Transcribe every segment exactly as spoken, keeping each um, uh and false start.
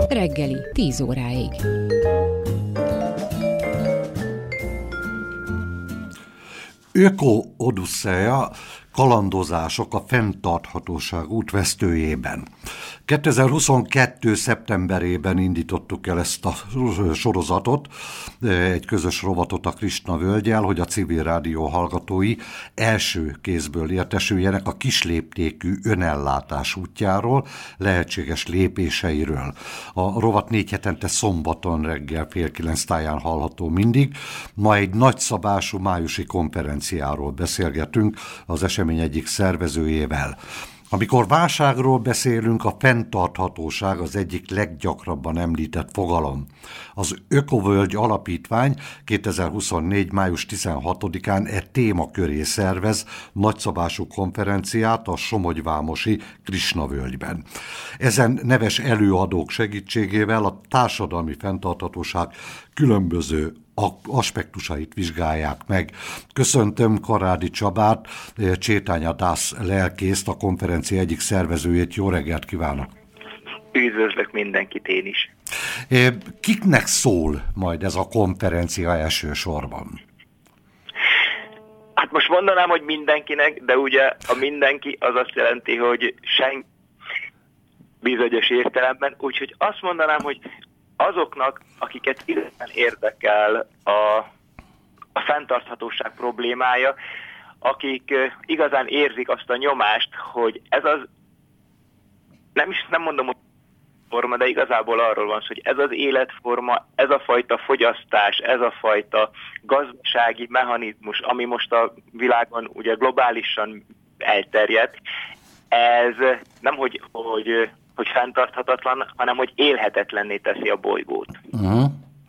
Reggeli, tíz óráig. Öko-odüsszeja, kalandozások a fenntarthatóság útvesztőjében. kétezer-huszonkettő. szeptemberében indítottuk el ezt a sorozatot, egy közös rovatot a Krishna völgyel, hogy a civil rádió hallgatói első kézből értesüljenek a kisléptékű önellátás útjáról, lehetséges lépéseiről. A rovat négy hetente szombaton reggel fél kilenc táján hallható mindig. Ma egy nagyszabású májusi konferenciáról beszélgetünk az esemény egyik szervezőjével. Amikor válságról beszélünk, a fenntarthatóság az egyik leggyakrabban említett fogalom. Az Ökovölgy Alapítvány kétezer-huszonnégy. május tizenhatodikán e téma köré szervez nagyszabású konferenciát a somogyvámosi Krishna völgyben. Ezen neves előadók segítségével a társadalmi fenntarthatóság különböző aspektusait vizsgálják meg. Köszöntöm Karádi Csabát, Csétánya Dász lelkészt, a konferencia egyik szervezőjét. Jó reggelt kívánok! Üdvözlök mindenkit én is! Kiknek szól majd ez a konferencia elsősorban? Hát most mondanám, hogy mindenkinek, de ugye a mindenki az azt jelenti, hogy senki bizonyos értelemben, úgyhogy azt mondanám, hogy azoknak, akiket igazán érdekel a, a fenntarthatóság problémája, akik igazán érzik azt a nyomást, hogy ez az, nem is nem mondom, hogy forma, de igazából arról van szó, hogy ez az életforma, ez a fajta fogyasztás, ez a fajta gazdasági mechanizmus, ami most a világon ugye globálisan elterjedt, ez nem, hogy, hogy hogy fenntarthatatlan, hanem hogy élhetetlenné teszi a bolygót. Uh-huh.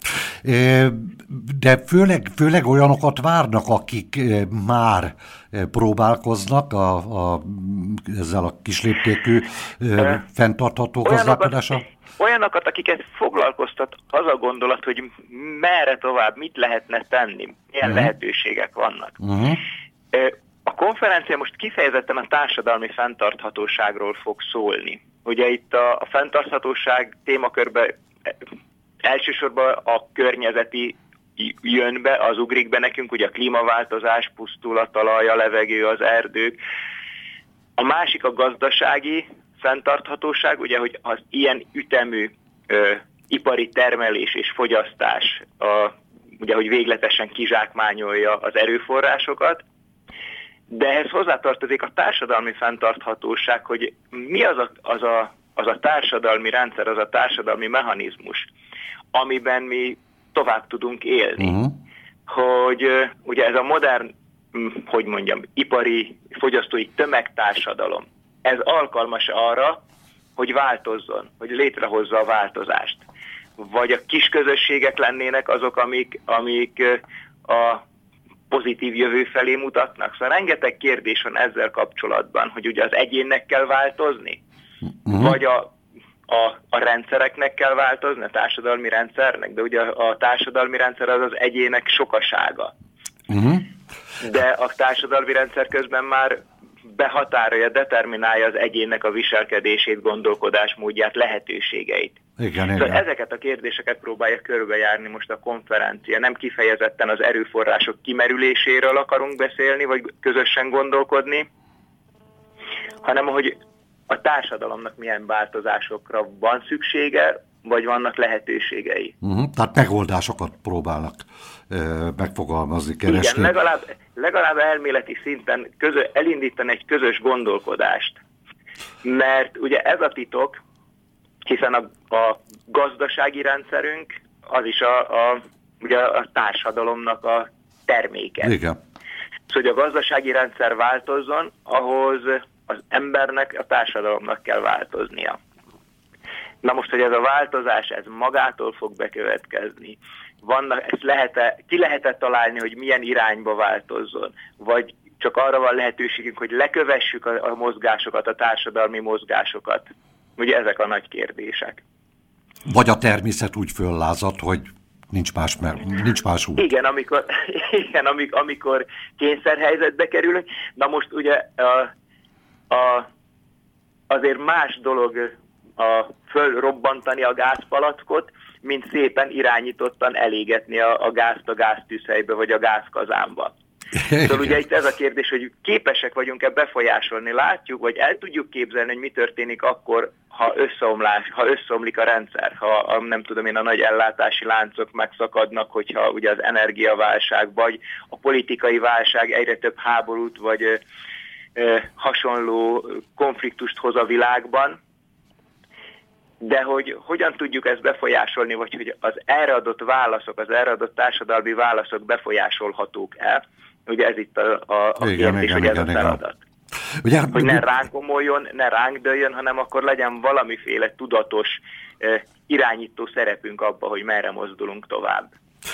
De főleg, főleg olyanokat várnak, akik már próbálkoznak a, a, ezzel a kisléptékű fenntartható gazdálkodással? Olyanokat, akiket foglalkoztat az a gondolat, hogy merre tovább, mit lehetne tenni, milyen uh-huh. lehetőségek vannak. Uh-huh. A konferencia most kifejezetten a társadalmi fenntarthatóságról fog szólni. Ugye itt a, a fenntarthatóság témakörben elsősorban a környezeti jön be, az ugrik be nekünk, ugye a klímaváltozás, pusztul a talaj, a levegő, az erdők. A másik a gazdasági fenntarthatóság, ugye, hogy az ilyen ütemű ö, ipari termelés és fogyasztás, a, ugye, hogy végletesen kizsákmányolja az erőforrásokat. De ehhez hozzátartozik a társadalmi fenntarthatóság, hogy mi az a, az, a, az a társadalmi rendszer, az a társadalmi mechanizmus, amiben mi tovább tudunk élni. Uh-huh. Hogy uh, ugye ez a modern, hogy mondjam, ipari, fogyasztói tömegtársadalom, ez alkalmas arra, hogy változzon, hogy létrehozza a változást. Vagy a kis közösségek lennének azok, amik, amik uh, a pozitív jövő felé mutatnak. Szóval rengeteg kérdés van ezzel kapcsolatban, hogy ugye az egyénnek kell változni, uh-huh. vagy a, a, a rendszereknek kell változni, a társadalmi rendszernek, de ugye a, a társadalmi rendszer az az egyének sokasága. Uh-huh. De a társadalmi rendszer közben már behatárolja, determinálja az egyénnek a viselkedését, gondolkodásmódját, lehetőségeit. Igen, szóval igen. Ezeket a kérdéseket próbálja körbejárni most a konferencia. Nem kifejezetten az erőforrások kimerüléséről akarunk beszélni, vagy közösen gondolkodni, hanem hogy a társadalomnak milyen változásokra van szüksége, vagy vannak lehetőségei. Uh-huh. Tehát megoldásokat próbálnak uh, megfogalmazni, keresni. Igen, legalább, legalább elméleti szinten közö, elindítani egy közös gondolkodást. Mert ugye ez a titok, hiszen a, a gazdasági rendszerünk az is a, a, ugye a társadalomnak a terméke. Igen. Szóval, hogy a gazdasági rendszer változzon, ahhoz az embernek, a társadalomnak kell változnia. Na most, hogy ez a változás, ez magától fog bekövetkezni. Vannak, ezt lehet-e, ki lehet-e találni, hogy milyen irányba változzon, vagy csak arra van lehetőségünk, hogy lekövessük a, a mozgásokat, a társadalmi mozgásokat. Ugye ezek a nagy kérdések. Vagy a természet úgy föllázad, hogy nincs más, mert nincs más út. Igen, amikor, igen, amikor, amikor kényszerhelyzetbe kerülünk. Na most ugye a, a, azért más dolog a fölrobbantani a gázpalackot, mint szépen irányítottan elégetni a, a gázt a gáztűzhelybe, vagy a gázkazánba. Szóval ugye itt ez a kérdés, hogy képesek vagyunk-e befolyásolni, látjuk, vagy el tudjuk képzelni, hogy mi történik akkor, ha összeomlás, ha összeomlik a rendszer, ha a, nem tudom én, a nagy ellátási láncok megszakadnak, hogyha ugye az energiaválság, vagy a politikai válság egyre több háborút, vagy ö, ö, hasonló konfliktust hoz a világban. De hogy hogyan tudjuk ezt befolyásolni, vagy hogy az erre adott válaszok, az erre adott társadalmi válaszok befolyásolhatók-e, ugye ez itt a, a, a igen, kérdés, igen, hogy ez igen, a feladat. Ugye, hogy ne ránk omoljon, ne ránk dőljön, hanem akkor legyen valamiféle tudatos eh, irányító szerepünk abba, hogy merre mozdulunk tovább.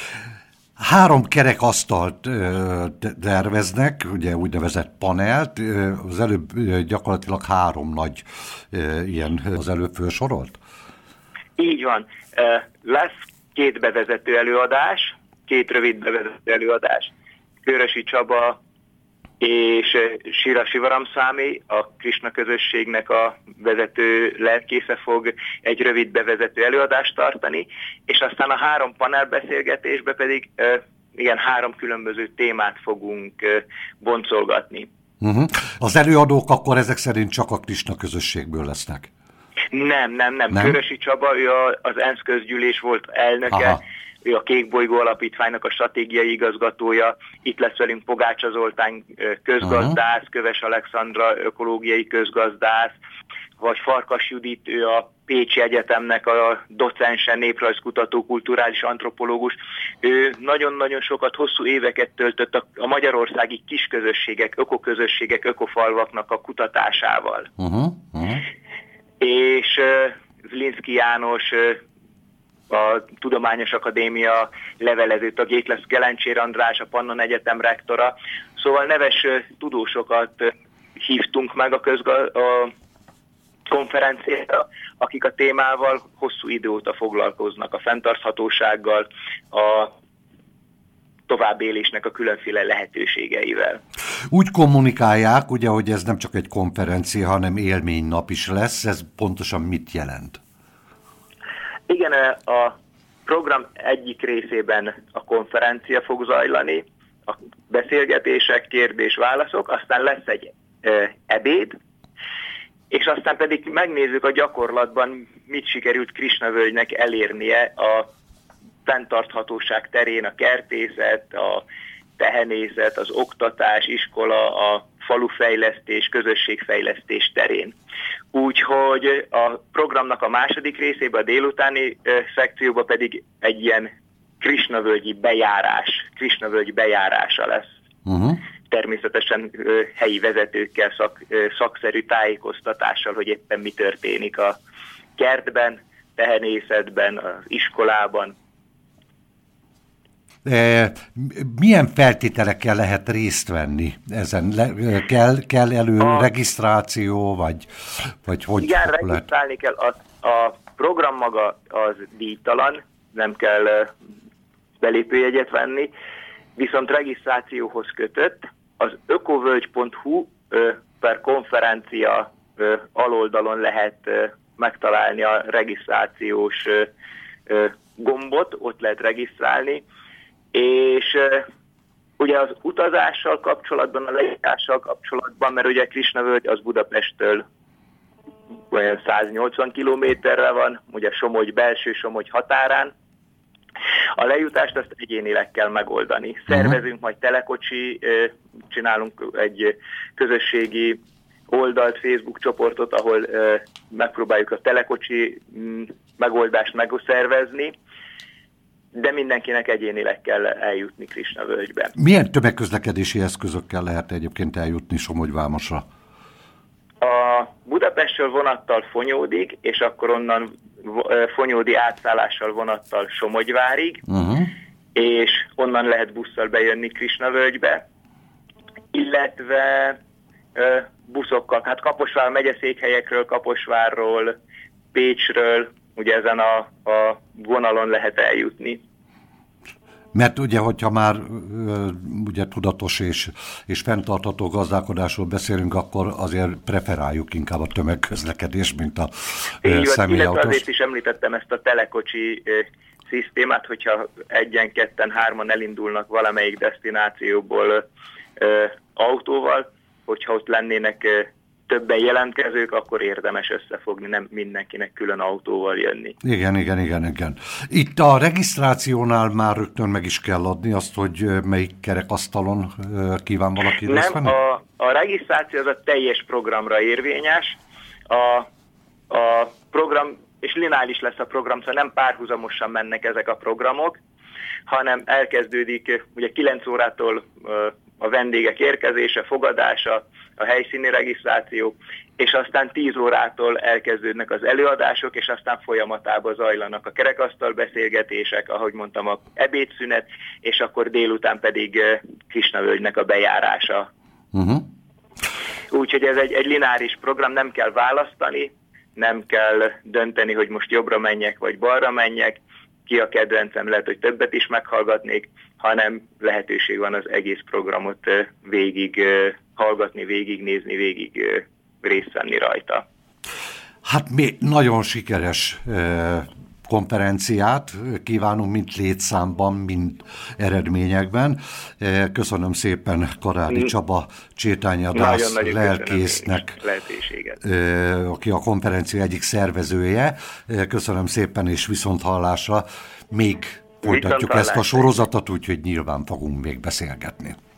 Három kerekasztalt terveznek, ugye úgynevezett panelt, az előbb gyakorlatilag három nagy ilyen az előbb felsorolt? Így van. Lesz két bevezető előadás, két rövid bevezető előadás. Körösi Csaba és Sira Sivaramszámi, a Krisna közösségnek a vezető lelkésze fog egy rövid bevezető előadást tartani, és aztán a három panelbeszélgetésbe pedig igen, három különböző témát fogunk boncolgatni. Uh-huh. Az előadók akkor ezek szerint csak a Krisna közösségből lesznek? Nem, nem, nem. nem? Körösi Csaba, ő az ENSZ közgyűlés volt elnöke, aha. Ő a Kék Bolygó Alapítványnak a stratégiai igazgatója, itt lesz velünk Pogácsa Zoltán közgazdász, uh-huh. Köves Alexandra ökológiai közgazdász, vagy Farkas Judit, ő a Pécsi Egyetemnek a docense, néprajzkutató, kulturális antropológus. Ő nagyon-nagyon sokat, hosszú éveket töltött a, a magyarországi kisközösségek, ökoközösségek, ökofalvaknak a kutatásával. Uh-huh. Uh-huh. És uh, Zlinszky János, uh, a Tudományos Akadémia levelező tagja, itt lesz Gelencsér András, a Pannon Egyetem rektora. Szóval neves uh, tudósokat uh, hívtunk meg a, közga- a konferenciára, akik a témával hosszú idő óta foglalkoznak, a fenntarthatósággal, a továbbélésnek a különféle lehetőségeivel. Úgy kommunikálják, ugye, hogy ez nem csak egy konferencia, hanem élménynap is lesz. Ez pontosan mit jelent? Igen, a program egyik részében a konferencia fog zajlani, a beszélgetések, kérdés-válaszok, aztán lesz egy e, ebéd, és aztán pedig megnézzük a gyakorlatban, mit sikerült Krisna-völgynek elérnie a fenntarthatóság terén, a kertészet, a tehenészet, az oktatás, iskola, a falufejlesztés, közösségfejlesztés terén. Úgyhogy a programnak a második részében, a délutáni ö, szekcióban pedig egy ilyen Krisna-völgyi bejárás, Krisna-völgy bejárása lesz. Uh-huh. Természetesen ö, helyi vezetőkkel, szak, ö, szakszerű tájékoztatással, hogy éppen mi történik a kertben, tehenészetben, az iskolában. Milyen feltételekkel lehet részt venni ezen? Le, kell, kell elő a, regisztráció, vagy, vagy hogy? Igen, regisztrálni kell. A, a program maga az díjtalan, nem kell belépőjegyet venni, viszont regisztrációhoz kötött. Az ökovölgy pont hu per konferencia aloldalon lehet megtalálni a regisztrációs gombot, ott lehet regisztrálni, és uh, ugye az utazással kapcsolatban, a lejárással kapcsolatban, mert ugye Krisna-völgy az Budapesttől olyan száznyolcvan kilométerre van, ugye Somogy, belső Somogy határán. A lejutást azt egyénileg kell megoldani. Szervezünk majd telekocsi, uh, csinálunk egy közösségi oldalt, Facebook csoportot, ahol uh, megpróbáljuk a telekocsi um, megoldást megszervezni, de mindenkinek egyénileg kell eljutni Krisna-völgybe. Milyen tömegközlekedési eszközökkel lehet egyébként eljutni Somogy-Vámosra? A Budapestről vonattal Fonyódig, és akkor onnan Fonyódi átszállással vonattal Somogyvárig, uh-huh. és onnan lehet busszal bejönni Krisna-völgybe, illetve ö, buszokkal, hát Kaposvár megyeszékhelyekről, Kaposvárról, Pécsről, ugye ezen a, a vonalon lehet eljutni. Mert ugye, hogyha már ugye tudatos és, és fenntartható gazdálkodásról beszélünk, akkor azért preferáljuk inkább a tömegközlekedés, mint a személyautós. Azért is említettem ezt a telekocsi szisztémát, hogyha egyen, ketten, hárman elindulnak valamelyik desztinációból ö, autóval, hogyha ott lennének ö, többen jelentkezők, akkor érdemes összefogni, nem mindenkinek külön autóval jönni. Igen, igen, igen, igen. Itt a regisztrációnál már rögtön meg is kell adni azt, hogy melyik kerekasztalon kíván valaki részt venni? Nem, a, a regisztráció az a teljes programra érvényes. A, a program, és lineáris lesz a program, szóval nem párhuzamosan mennek ezek a programok, hanem elkezdődik ugye kilenc órától a vendégek érkezése, fogadása, a helyszíni regisztráció, és aztán tíz órától elkezdődnek az előadások, és aztán folyamatában zajlanak a kerekasztal beszélgetések, ahogy mondtam, a ebédszünet, és akkor délután pedig Krisnavölgynek a bejárása. Uh-huh. Úgyhogy ez egy, egy lineáris program, nem kell választani, nem kell dönteni, hogy most jobbra menjek, vagy balra menjek, ki a kedvencem, lehet, hogy többet is meghallgatnék, hanem lehetőség van az egész programot végig hallgatni, végignézni, végig részt venni rajta. Hát mi nagyon sikeres konferenciát kívánunk, mind létszámban, mind eredményekben. Köszönöm szépen Karádi Csaba Csétányadász lelkésznek, aki a konferencia egyik szervezője. Köszönöm szépen, és viszonthallásra. Még folytatjuk ezt a sorozatot, úgyhogy nyilván fogunk még beszélgetni.